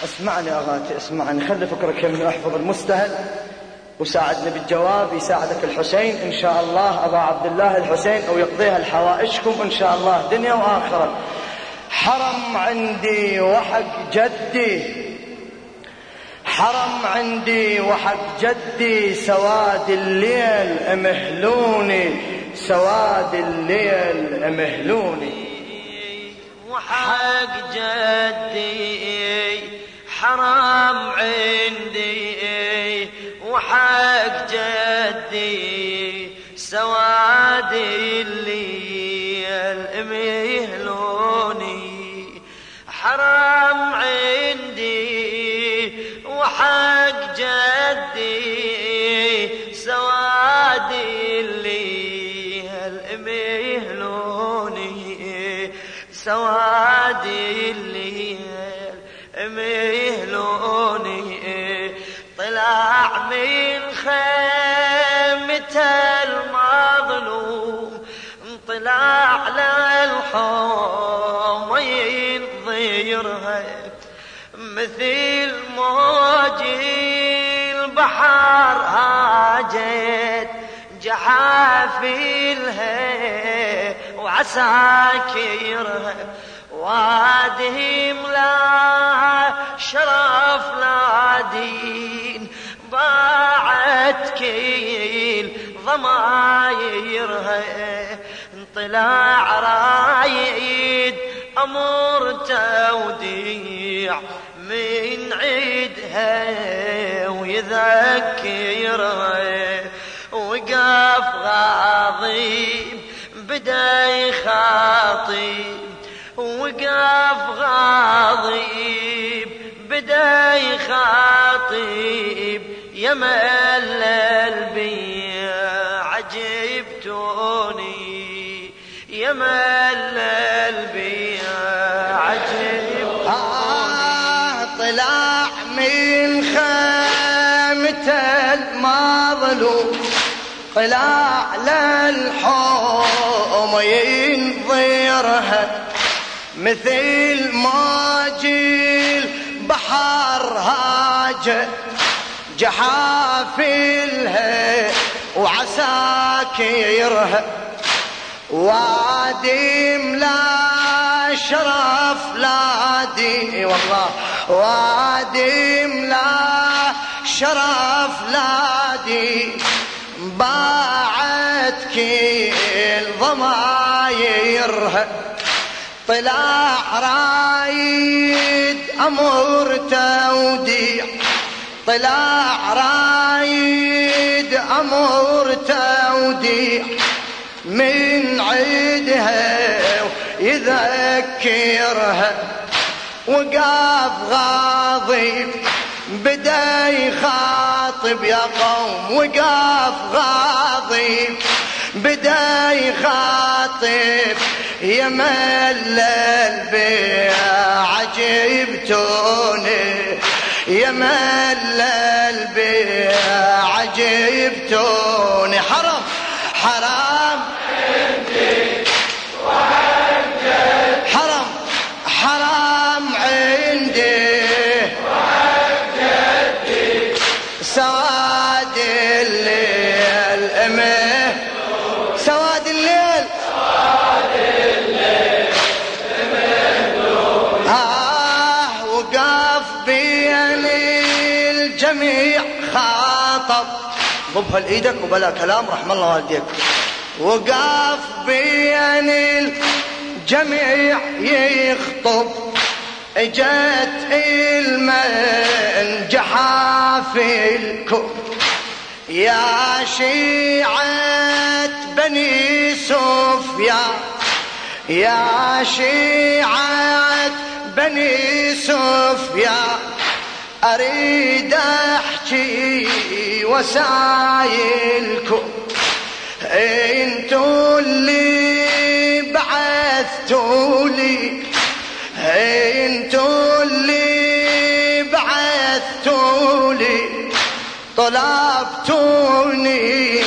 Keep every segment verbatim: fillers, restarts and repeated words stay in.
اسمعني أغاتي، اسمعني، خلي فكرك يمني، احفظ المستهل وساعدني بالجواب. يساعدك الحسين إن شاء الله، أبا عبد الله الحسين، أو يقضيها لحوائجكم إن شاء الله دنيا وآخرة. حرم عندي وحق جدي، حرم عندي وحق جدي، سواد الليل امهلوني، سواد الليل امهلوني. وحق جدي حرام عندي، وحق جدي سواد الليل امهلوني. حرام عندي وحق جدي سواد الليل امهلوني، سواد الليل امهلوني. طلع من خيمة المظلوم، طلع للحوم ينظرها، مثل موج البحر هاجت جحافلها وعساكرها. وادهم لا شرف لا دين، ضاعت كيل ضمايرها. طلع رايد أمر توديع من عيدها ويذكرها. وقف غاضب بدا يخاطب، وقف غاضب بدا يخاطب. يا ملل بي عجبتوني، يا ملل بي عجبتوني. آه طلع من خيمة المظلوم، طلع للحوم ينظرها، مثل موج البحر هاج جحافلها وعساكرها. وادم لا شرف لا دين، والله وادم لا شرف لا دين، باعت كل ضمايرها. طلع رايد أمر توديع، طلع رايد أمر توديع من عيدها يذكرها. وقف غاضب بدا يخاطب يا قوم، وقف غاضب بدا يخاطب. يا ملل بي عجبتوني، يا ملل بي عجبتوني. حرام حرام عندي وحق، حرام حرام عندي وحق جدي، سواد الليل امه، سواد الليل، سواد الليل امهلوني. آه وقف بين الجميع خاطب، ضبها لإيدك وبلا كلام رحم الله والديك. وقف بين الجميع يخطب، اجت المنجحة في الكون. يا شيعة بني سفيان، يا شيعة بني سفيان، أريد أحكي وسايلكم. انتوا اللي بعثتوا لي، انتوا اللي بعثتوا لي، طلبتوني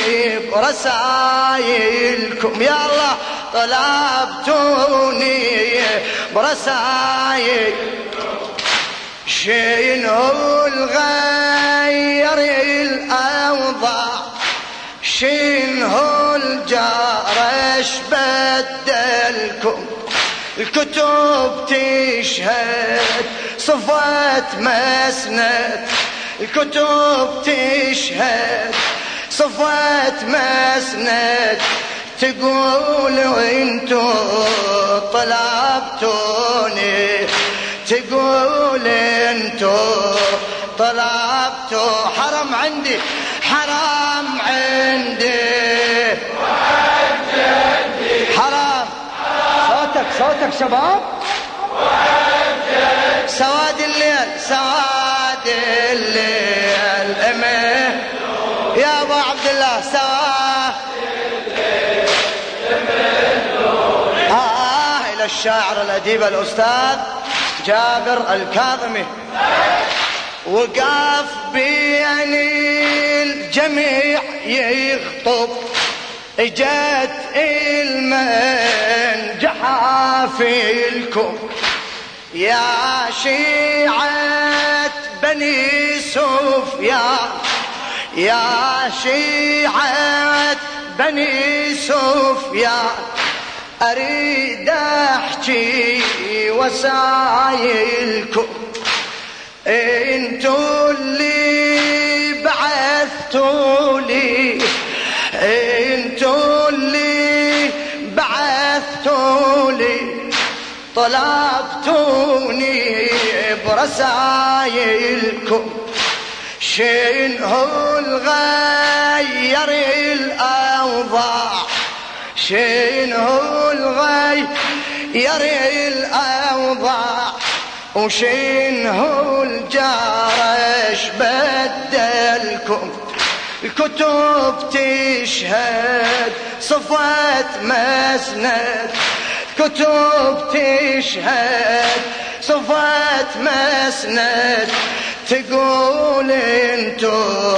برسايلكم. يا الله طلبتوني برسايل. شنو الغير الأوضاع شنو الجرش بدلكم الكتب تشهد صفات مسند الكتب تشهد صفات مسند تقول انتو طلبتوني تقول انتو طلبتوا حرام عندي حرام عندي حرام صوتك صوتك شباب سواد الليل سواد الليل امه يا ابو عبد الله سواد الليل آه الى الشاعر الاديب الاستاذ جابر الكاظمي وقف بين الجميع يخطب اجت المنجحة فيكم يا شيعة بني سفيان يا شيعة بني سفيان أريد أحكي وسايلكم انتوا اللي بعثتوا لي انتوا اللي بعثتوا لي طلبتوني برسايلكم شنو الغير الأوضاع شنو الغير الأوضاع وشنو الجرش بدلكم الكتب تشهد صفات مسند كتب تشهد صفات مسند تقول انتو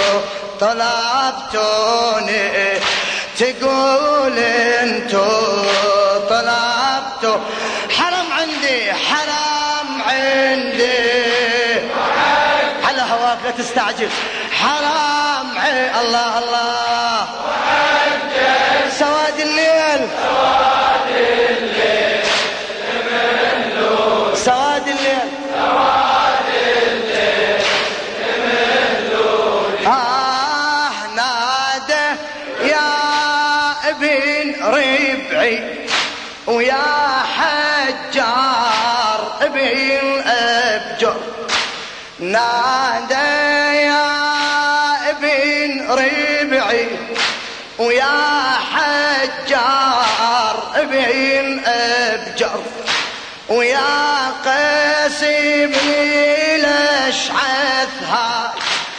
طلبتوني تقول انتو طلبتوا حرام عندي حرام عندي على هواك لا تستعجل حرام عندي الله الله سواد الليل سواد الليل سواد الليل سواد الليل آه نادى يا ابن ربعي ويا حجار ابن أبجر نادى يا ابن ربعي ويا حجار ابن أبجر ويا قاسم الأشعث هاي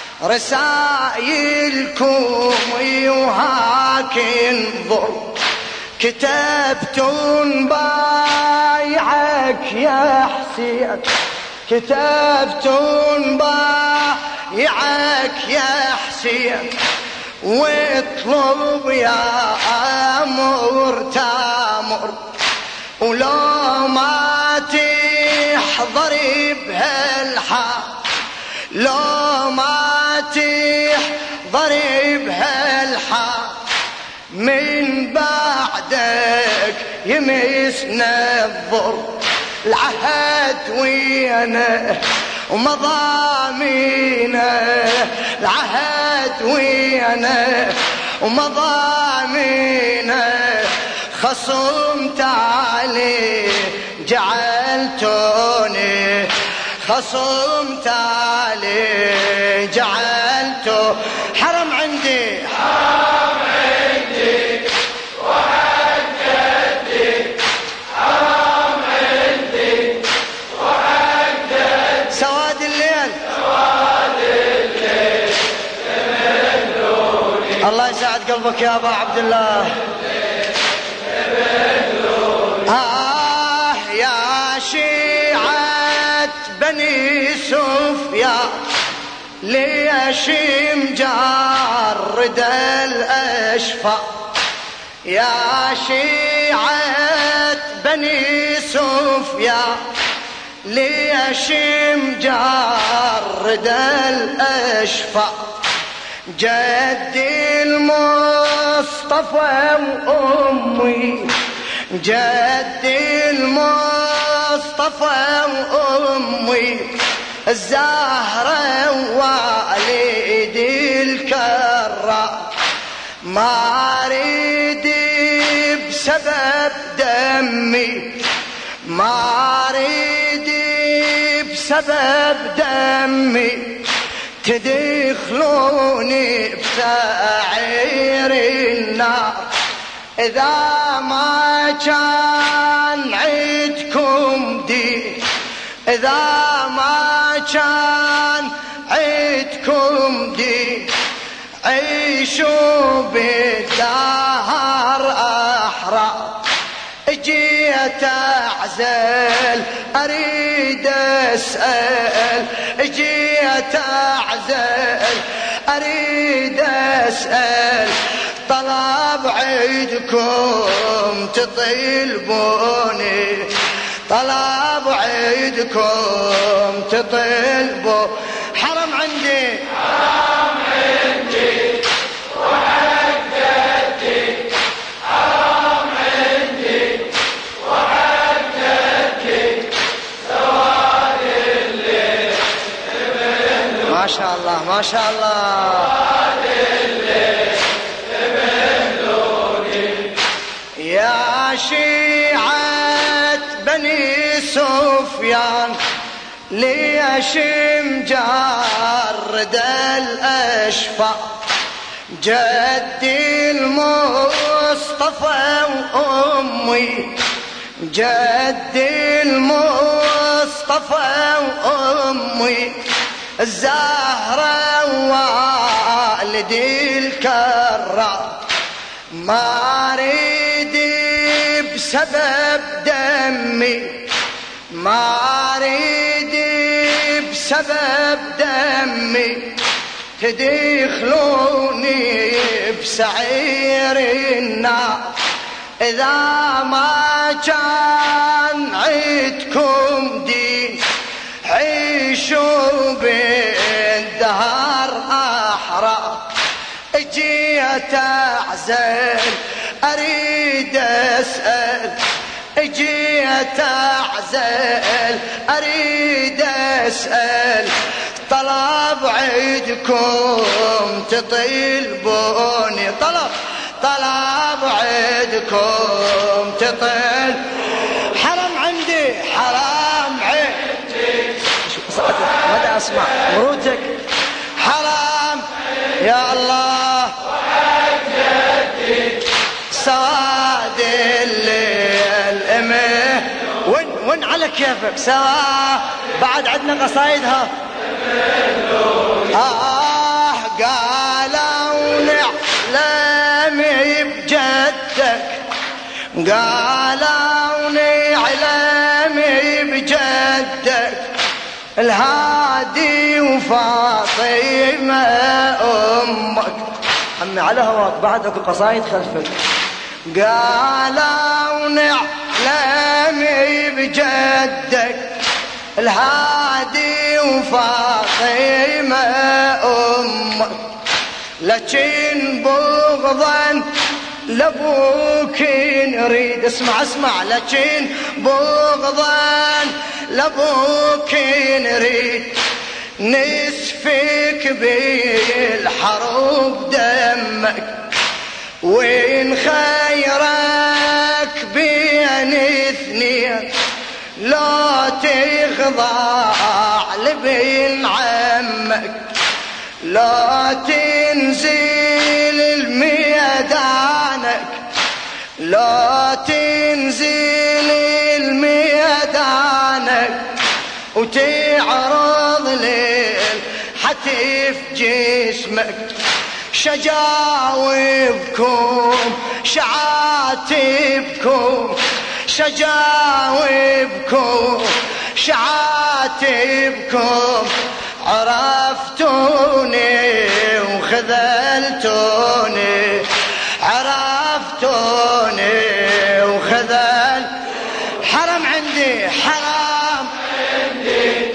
رسايلكم وهاك انظر كتبت بايعك يا حسين كتبت بايعك يا حسين واطلب يا أمر تامر ولو ما تحضري بهالحال لو ما تحضري بهالحال من بعدك يمسنا الضر العهد ويانا ومضامينا العهد ويانا ومضامينا خصمت عليه جعلتوني خصمت عليه جعلته حرم عندي حرم عندي وحجتي حرم عندي وحجتي سواد الليل سواد الليل تملوني الله يسعد قلبك يا ابا عبد الله آه يا شيعة بني سفيان ليش مجرد الأشفاء يا شيعة بني سفيان ليش شمجرد الأشفاق جدي المصطفى وأمي جدي المصطفى وأمي الزهرة ووالدي الكرام ما أريد بسبب دمي ما أريد بسبب دمي تدخلوني بسعير النار إذا ما كان عيدكم دين إذا ما كان عيدكم دين عيشوا بالدهر أحرار جيت أعزل أريد أسأل جيت أعزل أريد أسأل طلب عيدكم تطلبوني طلب عيدكم تطلبوا حرم عندي حرم عندي وحق جدي حرم عندي وحق جدي سواد الليل ما شاء الله ما شاء الله سواد الليل ابهلوني يا شيعة بني سفيان ليش مجرد الأشفاق جدي المصطفى وأمي جدي المصطفى وأمي الزهرة ووالدي الكرام ما أريد بسبب دمي ما أريد بسبب دمي تدخلوني بسعير النار إذا ما كان عيدكم دين عيشوا بالدهر أحرار جيت أعزل أريد أسأل جيت أعزل أريد أسأل طلب عيدكم تطلبوني طلب طلب عيدكم تطل حرم عندي حرام عندي ماذا أسمع مروتك حرام يا الله سواد الليل امه وين وين على كيفك سوا بعد عندنا قصايدها آه قالوا نعلمي بجدك قالوا نعلمي بجدك الهادي وفاطمة أمك عمي على هواك بعد اكو قصايد خلفك قالوا نعلمي بجدك الهادي وفاطمة أمك لكن بغضا لابوك نريد اسمع اسمع لكن بغضا لابوك نريد نسفك بالحروب دمك وين خيرك بين اثنين لا تخضع لبين عمك لا تنزل الميدانك لا تنزل الميدانك وتعرض للحتف جسمك شجاوبكم شعاتبكم شجاوبكم شعاتبكم عرفتوني وخذلتوني عرفتوني وخذل حرم عندي حرام عندي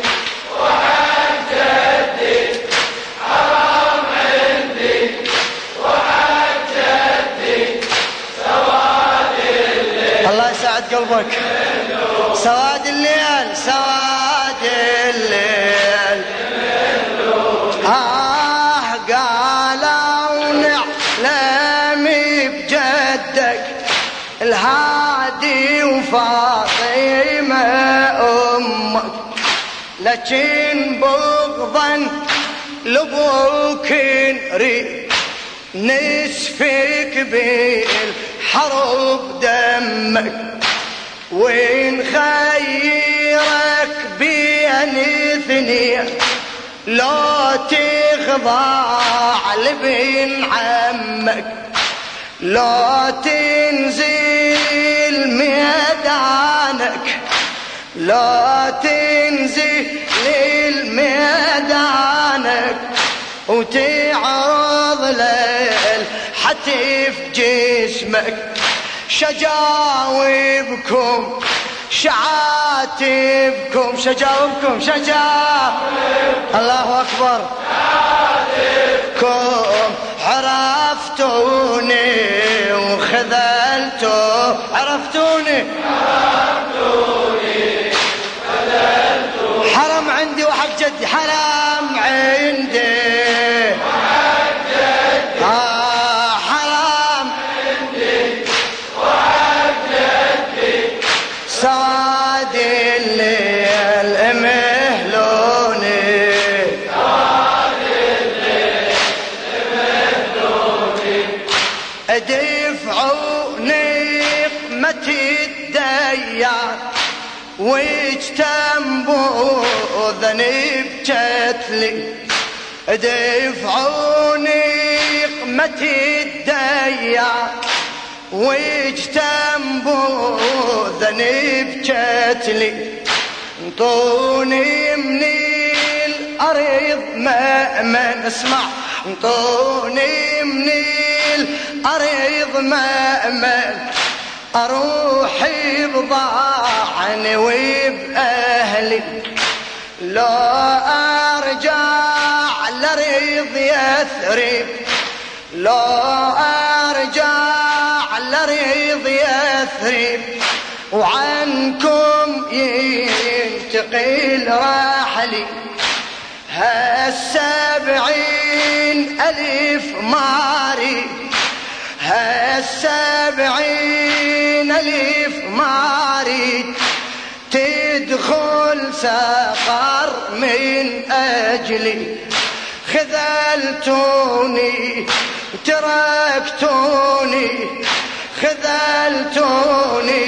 قلبك. سواد الليل سواد الليل آه قالوا نعلم بجدك الهادي وفاطمة أمك، لكن بغضا لبوك نريد نسفك بالحرب دمك، ونخيرك بين اثنين لو تخضع لبن عمك، لو تنزل ميدانك، لو تنزل الميدانك وتعرض للحتف جسمك، شجاوبكم شعاتبكم شجاوبكم شجاوبكم الله أكبر شعاتبكم عرفتوني وخذلتوا عرفتوني عرفتوني خذلتوا حرم عندي وحق جدي حرم عندي وحق جدي آه حرم عندي وحق جدي سواد الليل مهلوني سواد الليل مهلوني ادفعوا نقمة الديار واجتنبوا ذنب جتلي، ادفعوا نقمة الديار واجتنبوا ذنب جتلي، انطوني من الأرض مأمن اسمع انطوني من الأرض مأمن أروحي بضاعني وبأهلي، لو أرجع لريض يثرب، لو أرجع لريض يثرب وعنكم ينتقل رحلي، هالسبعين ألف ماري هالسبعين ألف ماري تدخل سقر من أجلي، خذلتوني تركتوني خذلتوني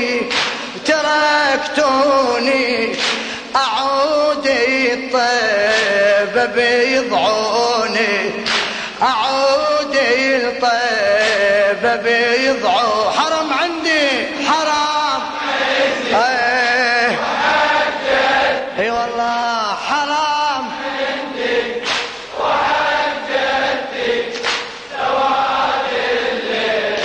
تركتوني أعود الطيب بيضعوني أعود الطيب بيضعوا حرم عندي حرام ايه اي والله حرام عندي وحجتي سواد الليل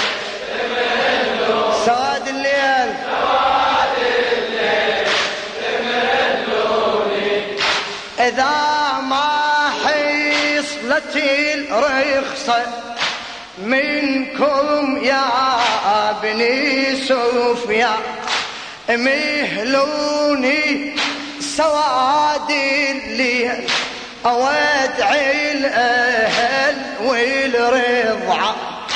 سواد الليل سواد الليل تملوني اذا ما حصلت الرخصة منكم يا بني سفيان مهلوني سواد الليل أودع الأهل والرضعة،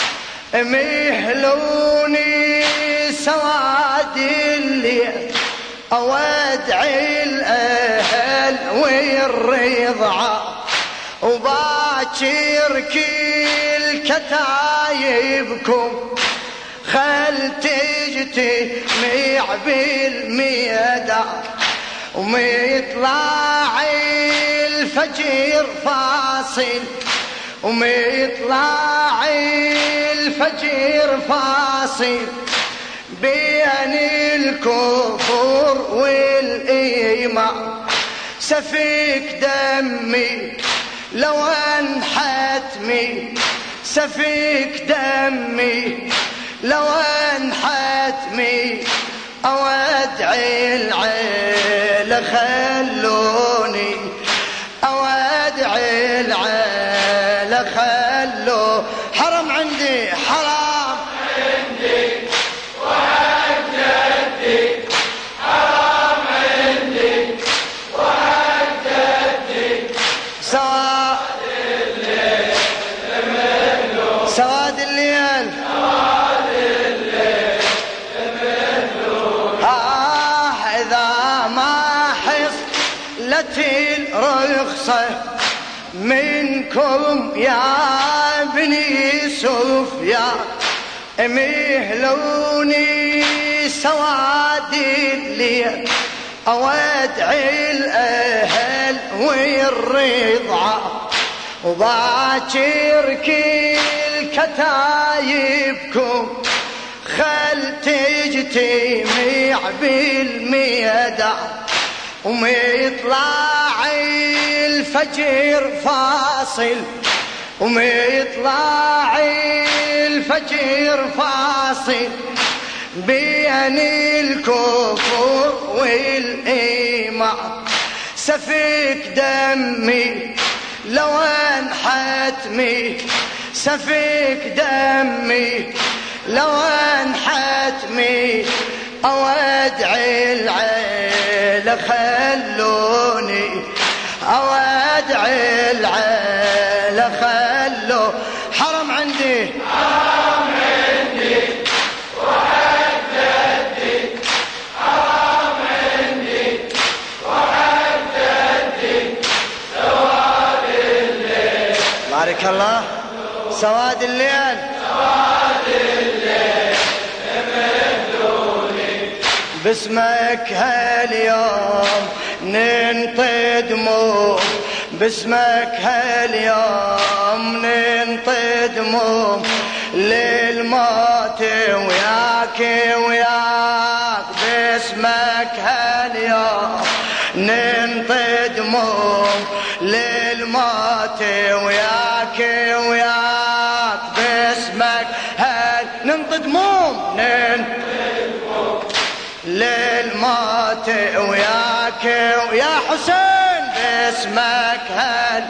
مهلوني سواد الليل أودع الأهل والرضعة، وباكر كل كتايبكم خل تجتمع بالميدان، وميطلع الفجر فاصل وميطلع الفجر فاصل بين الكفر والإيمان، سفك دمي لو انحتمي سفك دمي لو انحتمي أودع العيلة خلوني أودع العيلة خلو حرم عندي حرام عندي وحجتي نزلت الرخصة منكم يا بني سفيان مهلوني سواد الليل أودعي الأهل والرضعة وباكر كل كتايبكم خل تجتمع بالميدان وميطلع الفجر فاصل وميطلع الفجر فاصل بين الكفر والإيمان سفك دمي لو انحتمي سفك دمي لو انحتمي أودعي العيلة خلوني أودعي العيلة خلو حرم عندي حرم عندي وحق جدي حرم عندي وحق جدي سواد الليل بارك الله سواد الليل سواد الليل امدوني باسمك هاليوم ننطدمو باسمك هاليوم ننطدمو للموت وياك وياك باسمك هاليوم ننطدمو للموت وياك وياك باسمك هال ننطدمو ننطدمو للموت وياك ويا حسين باسمك هال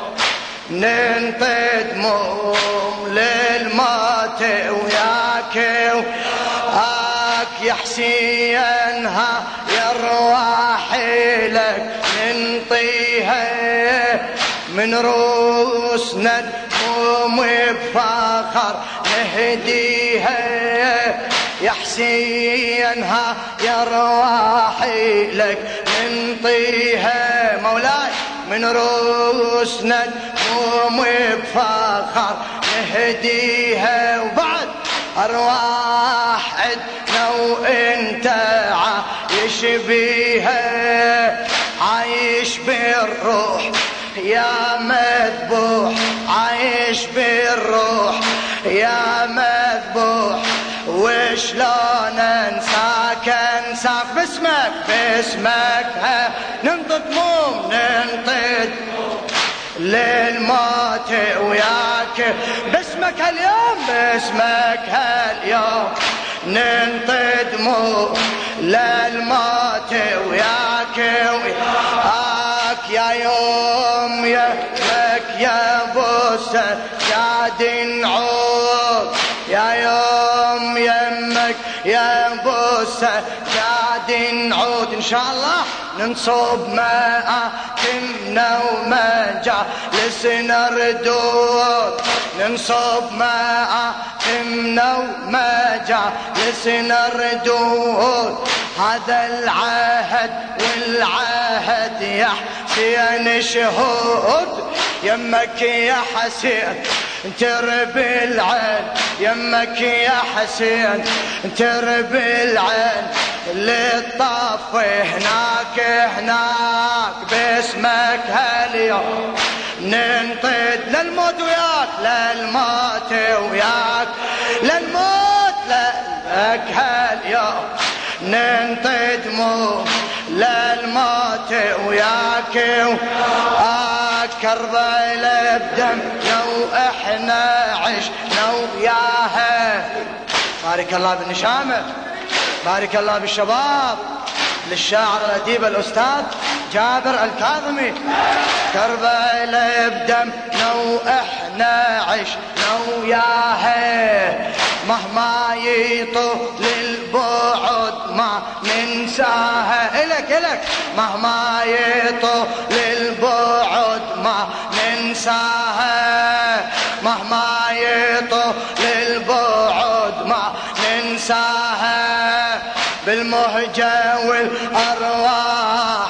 ننطدمو للموت وياك وياك يا حسين ها يا ارواحي لك ننطيها من روسنا نقوم بفخر نهديها يا حسين ها يا ارواحي لك ننطيها مولاي من روسنا نقوم بفخر نهديها وبعد ارواح عدنا وانت عايش بيها عايش بالروح يا مذبوح عايش بالروح يا مذبوح وشلون انساك انساك باسمك باسمك ننطد موم ننطد للموت وياك باسمك هاليوم باسمك هاليوم ننطد موم للموت وياك وياك يا يوم يمك يا بوسة سعد نعود يا يوم يمك يا بوسة سعد نعود ان شاء الله ننصب مآتمنا ومجالسنا ردود ننصب مآتمنا ومجالسنا ردود هذا العهد والعهد يا حسين شهود يمك يا حسين ترب العين يمك يا حسين ترب العين للطف هناك هناك باسمك هاليوم ننطد للموت وياك للموت وياك للموت لك هاليوم ننطد مو للموت وياك وياك كربلاء بدم لو احنا عشنا وياها بارك الله بالنشامة بارك الله بالشباب للشاعر الأديب الأستاذ جابر الكاظمي كربلاء بدم لو احنا عشنا وياها مهما يطول البعد ما ننساها إلك إلك مهما يطول البعد ما ننساها مهما يطول البعد ما ننساها بالمهجة والأرواح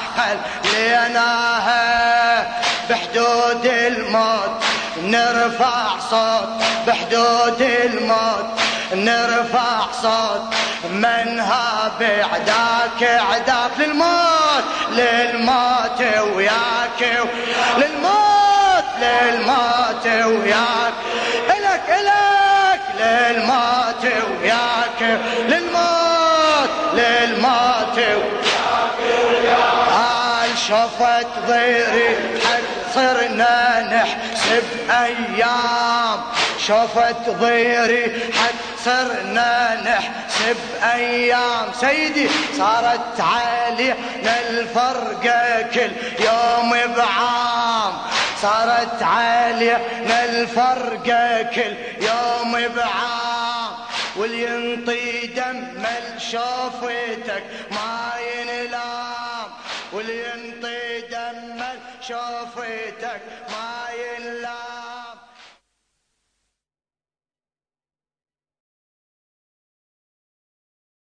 خليناها بحدود الموت نرفع صوت بحدود الموت نرفع صوت منها بعداك عداك للموت للموت وياك للموت للموت وياك إلك إلك للموت وياك للموت للموت وياك وياك شفت ضيري حق صرنا نحسب أيام شفت ضيري حق صرنا نحسب أيام سيدي صارت علينا الفرقة كل يوم بعام صارت علينا الفرقة كل يوم بعام واللي ينطي دم شوفتك ما ينلام واللي ينطي دم شوفتك ما ينلام